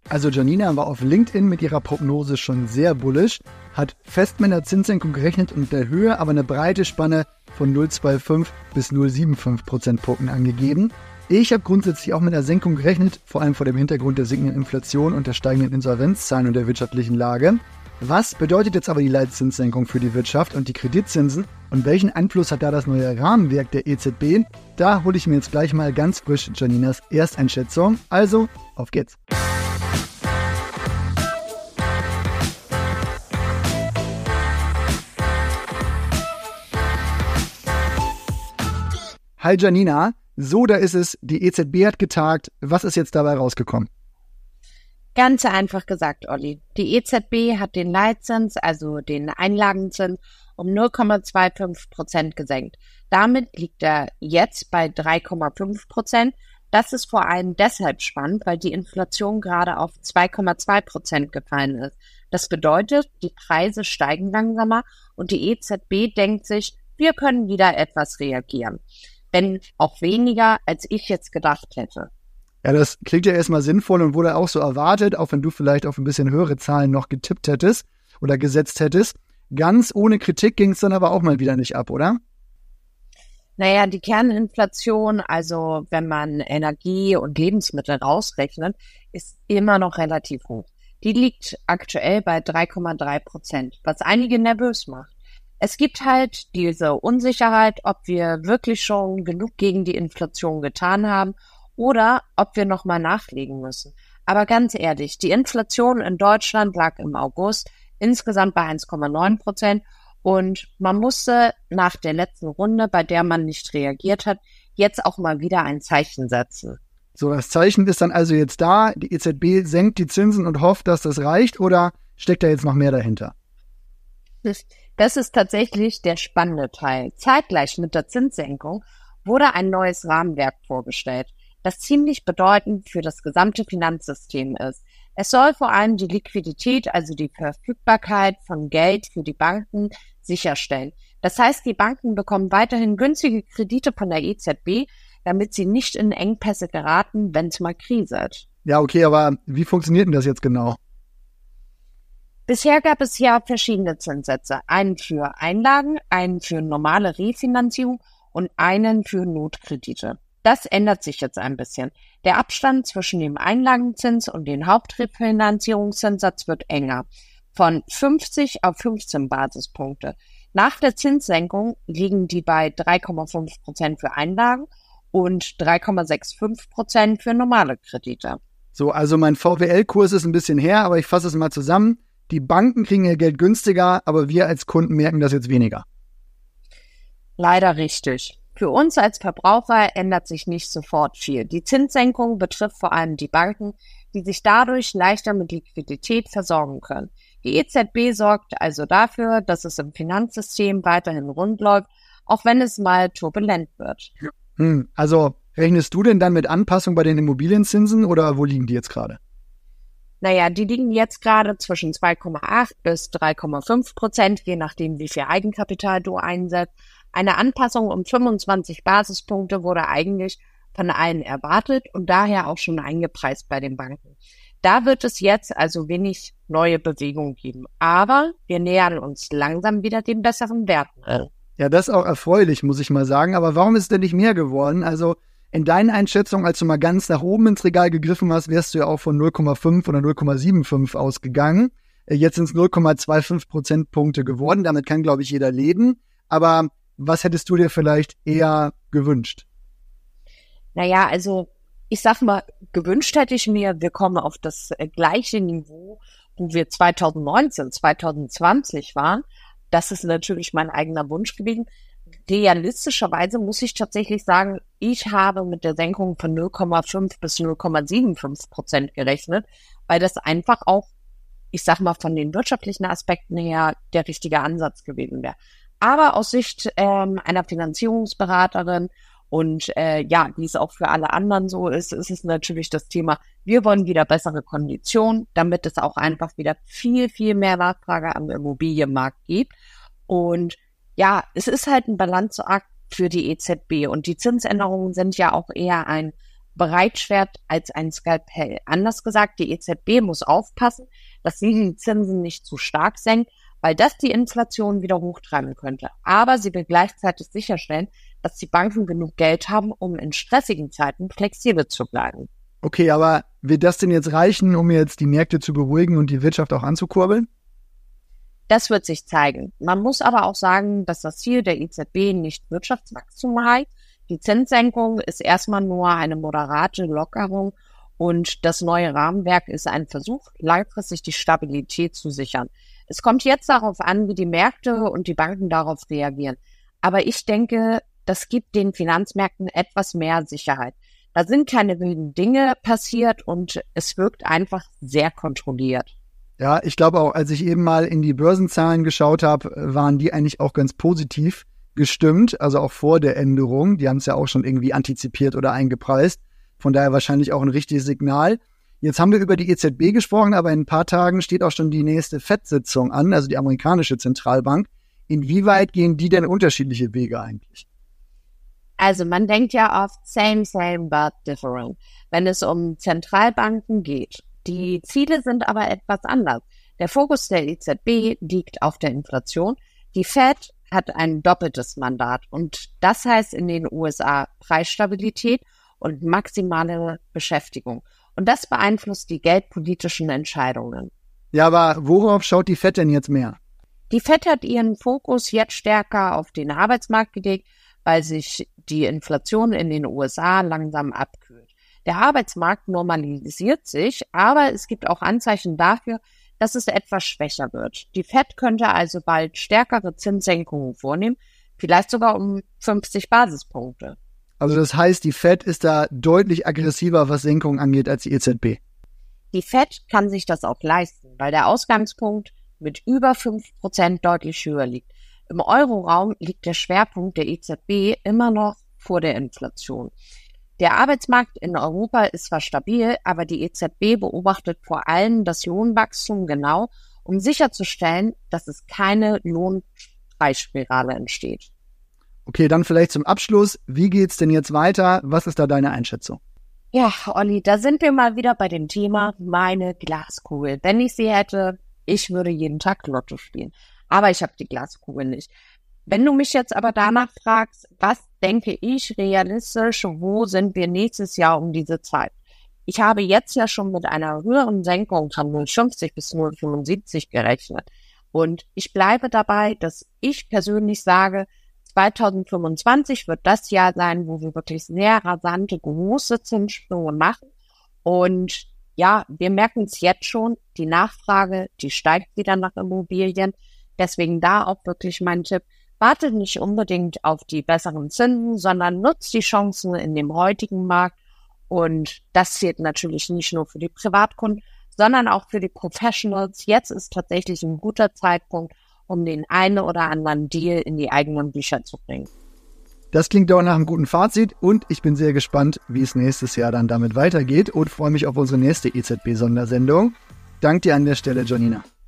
Also Janina war auf LinkedIn mit ihrer Prognose schon sehr bullish, hat fest mit einer Zinssenkung gerechnet und der Höhe aber eine breite Spanne von 0,25 bis 0,75 Prozentpunkten angegeben. Ich habe grundsätzlich auch mit einer Senkung gerechnet, vor allem vor dem Hintergrund der sinkenden Inflation und der steigenden Insolvenzzahlen und der wirtschaftlichen Lage. Was bedeutet jetzt aber die Leitzinssenkung für die Wirtschaft und die Kreditzinsen und welchen Einfluss hat da das neue Rahmenwerk der EZB? Da hole ich mir jetzt gleich mal ganz frisch Janinas Ersteinschätzung. Also, auf geht's! Hi Janina, so da ist es, die EZB hat getagt. Was ist jetzt dabei rausgekommen? Ganz einfach gesagt, Olli. Die EZB hat den Leitzins, also den Einlagenzins, um 0,25% gesenkt. Damit liegt er jetzt bei 3,5%. Das ist vor allem deshalb spannend, weil die Inflation gerade auf 2,2% gefallen ist. Das bedeutet, die Preise steigen langsamer und die EZB denkt sich, wir können wieder etwas reagieren. Wenn auch weniger, als ich jetzt gedacht hätte. Ja, das klingt ja erstmal sinnvoll und wurde auch so erwartet, auch wenn du vielleicht auf ein bisschen höhere Zahlen noch getippt hättest oder gesetzt hättest. Ganz ohne Kritik ging es dann aber auch mal wieder nicht ab, oder? Naja, die Kerninflation, also wenn man Energie und Lebensmittel rausrechnet, ist immer noch relativ hoch. Die liegt aktuell bei 3,3%, was einige nervös macht. Es gibt halt diese Unsicherheit, ob wir wirklich schon genug gegen die Inflation getan haben oder ob wir nochmal nachlegen müssen. Aber ganz ehrlich, die Inflation in Deutschland lag im August insgesamt bei 1,9% und man musste nach der letzten Runde, bei der man nicht reagiert hat, jetzt auch mal wieder ein Zeichen setzen. So, das Zeichen ist dann also jetzt da. Die EZB senkt die Zinsen und hofft, dass das reicht, oder steckt da jetzt noch mehr dahinter? Das ist tatsächlich der spannende Teil. Zeitgleich mit der Zinssenkung wurde ein neues Rahmenwerk vorgestellt, das ziemlich bedeutend für das gesamte Finanzsystem ist. Es soll vor allem die Liquidität, also die Verfügbarkeit von Geld für die Banken, sicherstellen. Das heißt, die Banken bekommen weiterhin günstige Kredite von der EZB, damit sie nicht in Engpässe geraten, wenn es mal kriselt. Ja, okay, aber wie funktioniert denn das jetzt genau? Bisher gab es ja verschiedene Zinssätze, einen für Einlagen, einen für normale Refinanzierung und einen für Notkredite. Das ändert sich jetzt ein bisschen. Der Abstand zwischen dem Einlagenzins und dem Hauptrefinanzierungszinssatz wird enger, von 50 auf 15 Basispunkte. Nach der Zinssenkung liegen die bei 3,5% für Einlagen und 3,65% für normale Kredite. So, also mein VWL-Kurs ist ein bisschen her, aber ich fasse es mal zusammen. Die Banken kriegen ihr Geld günstiger, aber wir als Kunden merken das jetzt weniger. Leider richtig. Für uns als Verbraucher ändert sich nicht sofort viel. Die Zinssenkung betrifft vor allem die Banken, die sich dadurch leichter mit Liquidität versorgen können. Die EZB sorgt also dafür, dass es im Finanzsystem weiterhin rund läuft, auch wenn es mal turbulent wird. Also rechnest du denn dann mit Anpassung bei den Immobilienzinsen oder wo liegen die jetzt gerade? Naja, die liegen jetzt gerade zwischen 2,8 bis 3,5%, je nachdem, wie viel Eigenkapital du einsetzt. Eine Anpassung um 25 Basispunkte wurde eigentlich von allen erwartet und daher auch schon eingepreist bei den Banken. Da wird es jetzt also wenig neue Bewegung geben. Aber wir nähern uns langsam wieder den besseren Werten. Ja, das ist auch erfreulich, muss ich mal sagen. Aber warum ist es denn nicht mehr geworden? Also in deinen Einschätzungen, als du mal ganz nach oben ins Regal gegriffen hast, wärst du ja auch von 0,5 oder 0,75 ausgegangen. Jetzt sind es 0,25 Prozentpunkte geworden. Damit kann, glaube ich, jeder leben. Aber was hättest du dir vielleicht eher gewünscht? Naja, also ich sag mal, gewünscht hätte ich mir, wir kommen auf das gleiche Niveau, wo wir 2019, 2020 waren. Das ist natürlich mein eigener Wunsch gewesen. Realistischerweise muss ich tatsächlich sagen, ich habe mit der Senkung von 0,5 bis 0,75% gerechnet, weil das einfach auch, ich sag mal, von den wirtschaftlichen Aspekten her der richtige Ansatz gewesen wäre. Aber aus Sicht einer Finanzierungsberaterin und wie es auch für alle anderen so ist, ist es natürlich das Thema, wir wollen wieder bessere Konditionen, damit es auch einfach wieder viel, viel mehr Nachfrage am Immobilienmarkt gibt. Und ja, es ist halt ein Balanceakt für die EZB und die Zinsänderungen sind ja auch eher ein bereitschwert als ein Skalpell. Anders gesagt, die EZB muss aufpassen, dass sie die Zinsen nicht zu stark senkt, weil das die Inflation wieder hochtreiben könnte. Aber sie will gleichzeitig sicherstellen, dass die Banken genug Geld haben, um in stressigen Zeiten flexibel zu bleiben. Okay, aber wird das denn jetzt reichen, um jetzt die Märkte zu beruhigen und die Wirtschaft auch anzukurbeln? Das wird sich zeigen. Man muss aber auch sagen, dass das Ziel der EZB nicht Wirtschaftswachstum heißt. Die Zinssenkung ist erstmal nur eine moderate Lockerung und das neue Rahmenwerk ist ein Versuch, langfristig die Stabilität zu sichern. Es kommt jetzt darauf an, wie die Märkte und die Banken darauf reagieren. Aber ich denke, das gibt den Finanzmärkten etwas mehr Sicherheit. Da sind keine wilden Dinge passiert und es wirkt einfach sehr kontrolliert. Ja, ich glaube auch, als ich eben mal in die Börsenzahlen geschaut habe, waren die eigentlich auch ganz positiv gestimmt, also auch vor der Änderung. Die haben es ja auch schon irgendwie antizipiert oder eingepreist. Von daher wahrscheinlich auch ein richtiges Signal. Jetzt haben wir über die EZB gesprochen, aber in ein paar Tagen steht auch schon die nächste FED-Sitzung an, also die amerikanische Zentralbank. Inwieweit gehen die denn unterschiedliche Wege eigentlich? Also man denkt ja oft same, but different, wenn es um Zentralbanken geht. Die Ziele sind aber etwas anders. Der Fokus der EZB liegt auf der Inflation. Die Fed hat ein doppeltes Mandat und das heißt in den USA Preisstabilität und maximale Beschäftigung. Und das beeinflusst die geldpolitischen Entscheidungen. Ja, aber worauf schaut die Fed denn jetzt mehr? Die Fed hat ihren Fokus jetzt stärker auf den Arbeitsmarkt gelegt, weil sich die Inflation in den USA langsam abkühlt. Der Arbeitsmarkt normalisiert sich, aber es gibt auch Anzeichen dafür, dass es etwas schwächer wird. Die Fed könnte also bald stärkere Zinssenkungen vornehmen, vielleicht sogar um 50 Basispunkte. Also das heißt, die Fed ist da deutlich aggressiver, was Senkungen angeht, als die EZB. Die Fed kann sich das auch leisten, weil der Ausgangspunkt mit über 5% deutlich höher liegt. Im Euroraum liegt der Schwerpunkt der EZB immer noch vor der Inflation. Der Arbeitsmarkt in Europa ist zwar stabil, aber die EZB beobachtet vor allem das Lohnwachstum genau, um sicherzustellen, dass es keine Lohnpreisspirale entsteht. Okay, dann vielleicht zum Abschluss. Wie geht's denn jetzt weiter? Was ist da deine Einschätzung? Ja, Olli, da sind wir mal wieder bei dem Thema meine Glaskugel. Wenn ich sie hätte, ich würde jeden Tag Lotto spielen. Aber ich habe die Glaskugel nicht. Wenn du mich jetzt aber danach fragst, was denke ich realistisch, wo sind wir nächstes Jahr um diese Zeit? Ich habe jetzt ja schon mit einer höheren Senkung von 0,50 bis 0,75 gerechnet. Und ich bleibe dabei, dass ich persönlich sage, 2025 wird das Jahr sein, wo wir wirklich sehr rasante, große Zinssprünge machen. Und ja, wir merken es jetzt schon, die Nachfrage, die steigt wieder nach Immobilien. Deswegen da auch wirklich mein Tipp, wartet nicht unbedingt auf die besseren Zinsen, sondern nutzt die Chancen in dem heutigen Markt. Und das zählt natürlich nicht nur für die Privatkunden, sondern auch für die Professionals. Jetzt ist tatsächlich ein guter Zeitpunkt, um den einen oder anderen Deal in die eigenen Bücher zu bringen. Das klingt doch nach einem guten Fazit und ich bin sehr gespannt, wie es nächstes Jahr dann damit weitergeht und freue mich auf unsere nächste EZB-Sondersendung. Danke dir an der Stelle, Janina.